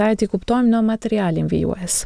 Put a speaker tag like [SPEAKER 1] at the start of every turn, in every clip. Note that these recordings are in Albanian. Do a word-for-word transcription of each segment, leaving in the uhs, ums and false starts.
[SPEAKER 1] Ti kuptojmë në materialin vijues.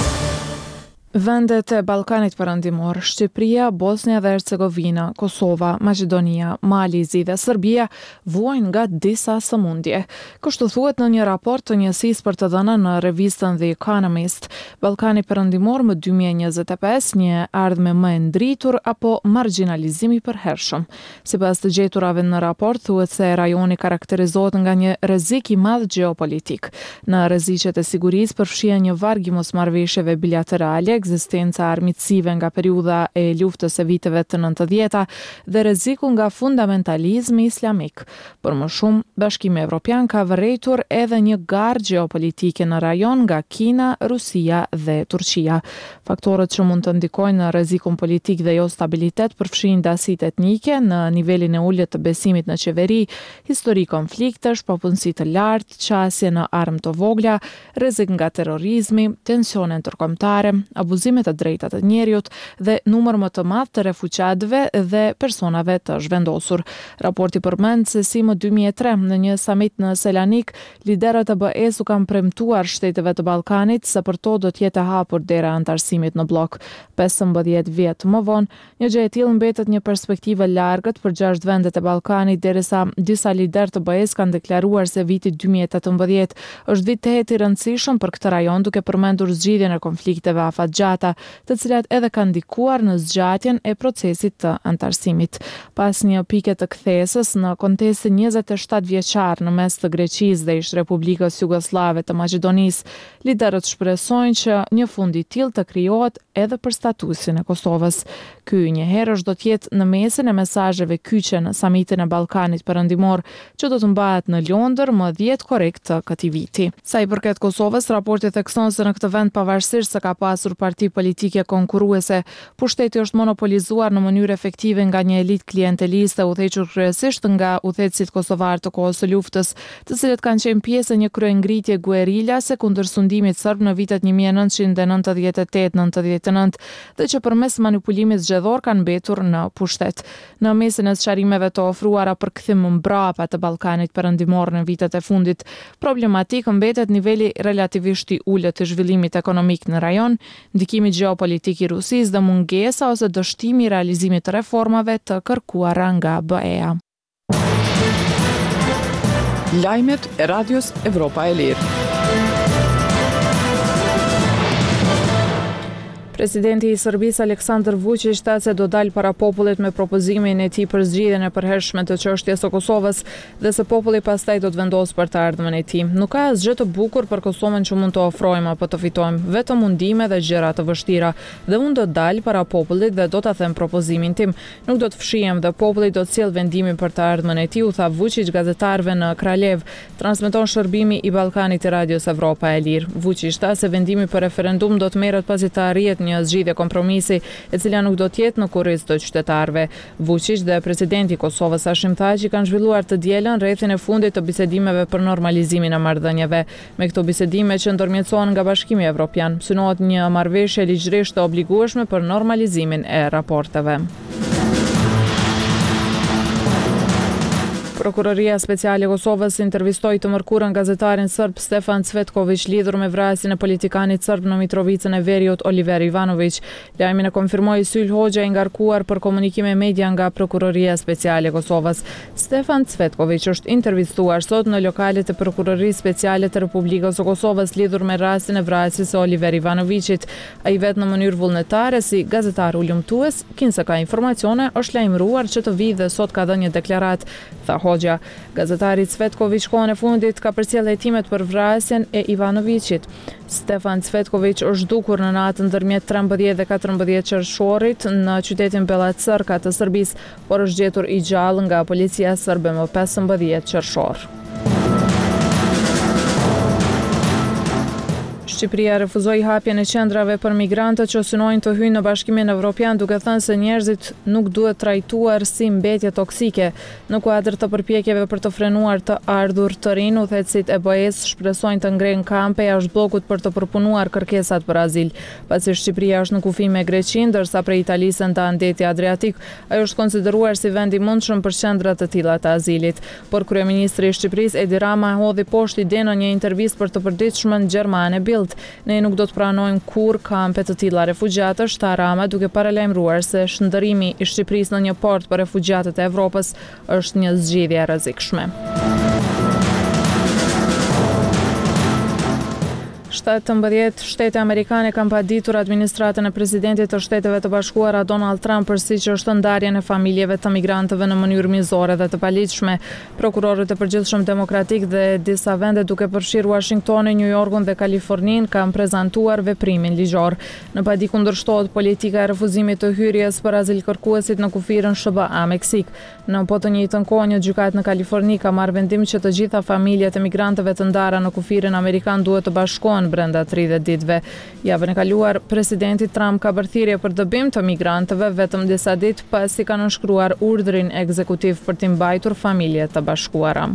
[SPEAKER 1] Vendet e Ballkanit Perëndimor, Shqipëria, Bosnia dhe Hercegovina, Kosova, Maqedonia, Malizi dhe Serbia vuajnë nga disa sëmundje. Kështu thuhet në një raport të njësisë për të dhëna në revistën The Economist. Ballkani Perëndimor më dy mijë e njëzet e pesë, një ardhmë më e ndritur apo marginalizim i përhershëm. Sipas të gjeturave në raport, thuhet se rajoni karakterizohet nga një rrezik i madh gjeopolitik. Në rreziqet e sigurisë përfshihen një varg i mosmarrëveshjeve bilaterale, ekzistenca armiqësive nga periudha e luftës së viteve të nëntëdhjeta dhe rreziku nga fundamentalizmi islamik. Por më shumë, Bashkimi Evropian ka vërejtur edhe një garë gjeopolitike në rajon nga Kina, Rusia dhe Turqia. Faktorët që mund të ndikojnë në rrezikun politik dhe jo stabilitet përfshijnë dasitë etnike në nivelin e ulët të besimit në qeveri, histori konfliktesh, papunësi të lartë, qasje në armë të vogla, rrezik nga terrorizmi, tensione ndërkombëtare, abuzimet të drejtat të njerëzit dhe numër më të madh të refugjatëve dhe personave të zhvendosur. Raporti përmend se si më dy mijë e tre në një samit në Selanik, liderët e B E-s u kanë premtuar shteteve të Ballkanit se për to do të jetë e hapur dera e antarësimit në blok. pesëmbëdhjetë vjet më vonë, një gjë e tillë mbetet një perspektivë largët për gjashtë vendet e Ballkanit, derisa disa liderë të B E-s kanë deklaruar se viti dy mijë e tetëmbëdhjetë është vit tehet i rëndësishëm për këtë rajon, duke përmendur zgjidhjen e konflikteve afatgjata, të cilat edhe kanë ndikuar në zgjatjen e procesit të antarësimit. Pas një pike të kthesës në kontestin njëzet e shtatë vjeçar në mes të Greqisë dhe ish Republikës Jugoslave të Maqedonisë, liderët shpresojnë që një fund i tillë të krijohet edhe për statusin e Kosovës. Ky njëherë është do të jetë në mesin e mesazheve kyçe në samitin e Ballkanit Perëndimor, që do të mbahet në Londër më dhjetë korrekt të këtij viti. Sa i përket Kosovës, raporti thekson se në këtë vend pavarësisht se ka pasur parti politike konkurruese, pushteti është monopolizuar në mënyrë efektive nga një elitë klienteliste udhëhequr kryesisht nga udhëheqësit kosovar të kohës së luftës, të cilët kanë qenë pjesë e një kryengritje guerilase kundër sundimit serb në vitet një mijë e nëntëqind e nëntëdhjetë e tetë nëntëdhjetë e nëntë dhe që përmes manipulimit zgjedhor kanë mbetur në pushtet. Në mesin e sqarimeve të ofruara për kthim mbrapa të Ballkanit Perëndimor në vitet e fundit, problematik mbetet niveli relativisht i ulët të zhvillimit ekonomik në rajon, ndikimi gjeopolitik i Rusisë dhe mungesa ose dështimi i realizimit të reformave të kërkuara nga B E-a.
[SPEAKER 2] Lajmet e Radios Evropa e Lirë.
[SPEAKER 1] Presidenti i Serbisë Aleksandar Vučić tha se do dalë para popullit me propozimin e tij për zgjidhjen e përhershme të çështjes së Kosovës dhe se populli pastaj do të vendosë për të ardhmen e tij. Nuk ka asgjë të bukur për Kosovën që mund të ofrojmë apo të fitojmë, vetëm mundime dhe gjëra të vështira. Dhe unë do të dal para popullit dhe do ta them propozimin tim. Nuk do të fshihem dhe populli do të sjellë vendimin për të ardhmen e tij, u tha Vučić gazetarëve në Kraljev. Transmeton shërbimi i Ballkanit i Radios Evropa e Lirë. Vučić tha se vendimi për referendum do të merret pasi të arrihet një zgjidhje kompromisi e cila nuk do të jetë në kurriz të qytetarëve. Vučić dhe presidenti i Kosovës Hashim Thaçi kanë zhvilluar të dielën rrethin e fundit të bisedimeve për normalizimin e marrëdhënieve. Me këto bisedime që ndërmjetësohen nga Bashkimi Evropian, synohet një marrëveshje ligjërisht të obligueshme për normalizimin e raporteve. Prokuroria Speciale e Kosovës intervistoi të mërkurën gazetarin serb Stefan Cvetković lidhur me vrasjen e politikanit serb në Mitrovicën e Veriut Oliver Ivanović. Lajmin e konfirmoi Syl Hoxha i ngarkuar për komunikime media nga Prokuroria Speciale e Kosovës. Stefan Cvetković është intervistuar sot në lokalet e Prokurorisë Speciale të Republikës së Kosovës lidhur me rastin e vrasjes së Oliver Ivanovićit. Ai vet në mënyrë vullnetare si gazetar ulëmtues, kinse ka informacione, është lajmëruar që të vijë dhe sot ka dhënë një deklaratë, tha Hoxha. Gazetari Cvetković kohën e fundit ka përcjellë hetimet për vrasjen e Ivanovićit. Stefan Cvetković është zhdukur në natën ndërmjet trembëdhjetë dhe katërmbëdhjetë qershorit në qytetin Bela Crka të Serbisë, por është gjetur i gjallë nga policia serbe më pesëmbëdhjetë qershor. Shqipëria refuzoi hapjen e qendrave për migrantët që synojnë të hyjnë në Bashkimin Evropian, duke thënë se njerëzit nuk duhet trajtuar si mbetje toksike. Në kuadër të përpjekjeve për të frenuar të ardhur të rinë, udhëheqësit e B E S shpresojnë të ngrenë kampe jashtë bllokut për të përpunuar kërkesat për azil. Pasi Shqipëria është në kufi me Greqinë, ndërsa prej Italisë ndan deti Adriatik, ajo është konsideruar si vend i mundshëm për qendra të tilla të azilit. Por kryeministri i Shqipërisë Edi Rama hodhi poshtë idenë në një intervistë për të përditshmen gjermane Bild. Ne nuk do të pranojmë kur kampe të tilla refugjatësh, tha Rama, duke paralajmëruar se shndërrimi i Shqipërisë në një port për refugjatët e Evropës është një zgjidhje e rrezikshme. shtatëmbëdhjetë shtete amerikane kanë paditur administratën e presidentit të Shteteve të Bashkuara Donald Trump për siç është ndarjen e familjeve të migrantëve në mënyrë mizore dhe të paligjshme. Prokurorët e përgjithshëm demokratik dhe disa vende, duke përfshirë Washingtonin, New Yorkun dhe Kaliforninë, kanë prezantuar veprimin ligjor. Në padi kundërshtohet politika e refuzimit të hyrjes për azilkërkuesit në kufirën S B A Meksik. Në po të njëjtën kohë, një gjykatë në Kaliforni ka marrë vendim që të gjitha familjet e migrantëve të ndara në kufirin amerikan duhet të bashkohen brenda tridhjetë ditëve. Javën e kaluar, presidenti Trump ka bërë thirrje për dëbim të migrantëve vetëm disa ditë pasi kanë nënshkruar urdhrin ekzekutiv për t'i mbajtur familjet të bashkuara.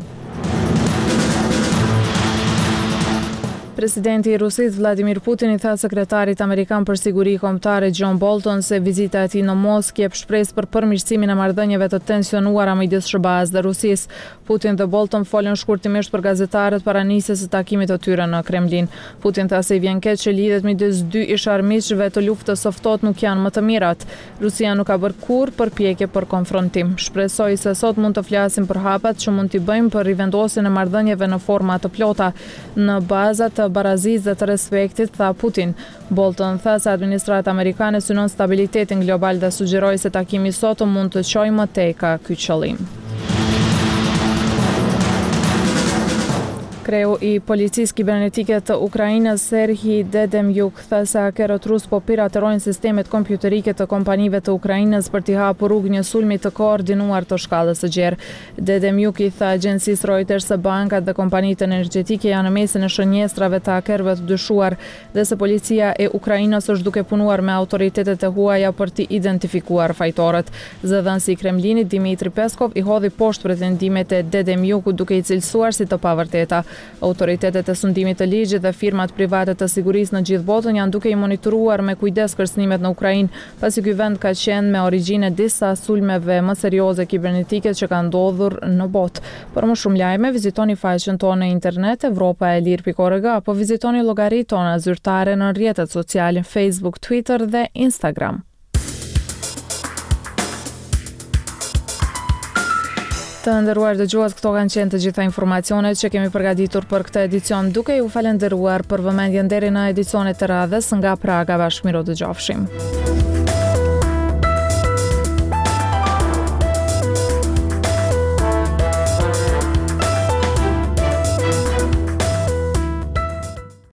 [SPEAKER 1] Presidenti i Rusisë Vladimir Putin i tha sekretarit amerikan për siguri kombëtare John Bolton se vizita e tij në Moskë jep shpresë për përmirësimin e marrëdhënieve të tensionuara midis S B A-s dhe Rusisë. Putin dhe Bolton folën shkurtimisht për gazetarët para nisjes së takimit të tyre në Kremlin. Putin tha se i vjen keq që lidhet midis dy isharmiqve të luftës së ftohtë nuk janë më të mirat. Rusia nuk ka bërë kurrë përpjekje për konfrontim. Shpresoi se sot mund të flasim për hapat që mund t'i bëjmë për rivendosjen e marrëdhënieve në forma të plota në baza të barazisë dhe të respektit, tha Putin. Bolton tha se administrata amerikane synon stabilitetin global dhe sugjeroi se takimi sot mund të çojë më tej ka ky qëllim. Kreu i policisë kibernetike të Ukrainës Serhij Dedemjuk tha se hakerët rus po piraterojnë sistemet kompjuterike të kompanive të Ukrainës për t'i hapur rrugë një sulmi të koordinuar të shkallës së gjerë. Dedemjuk i tha agjencisë Reuters se bankat dhe kompanitë energjetike janë në mesin e shënjestrave të hakerëve të dyshuar dhe se policia e Ukrainës është duke punuar me autoritetet e huaja për t'i identifikuar fajtorët. Zëdhënësi i Kremlinit Dmitri Peskov i hodhi poshtë pretendimet e Dedemjukut duke i cilësuar si të pavërteta. Autoritetet e sundimit të ligjit dhe firmat private të sigurisë në gjithë botën janë duke i monitoruar me kujdes kërcënimet në Ukrainë, pasi ky vend ka qenë me origjinë disa sulmeve më serioze kibernetike që kanë ndodhur në botë. Për më shumë lajme, vizitoni faqen tonë në internet evropa e lir pikë org apo vizitoni llogaritë tona zyrtare në rrjetet sociale Facebook, Twitter dhe Instagram. Të nderuar dëgjues, këto kanë qenë të gjitha informacionet që kemi përgatitur për këtë edicion, duke ju falendëruar për vëmendjen deri në edicionet të radhës nga Praga. Bashkëmiro, dëgjofshim.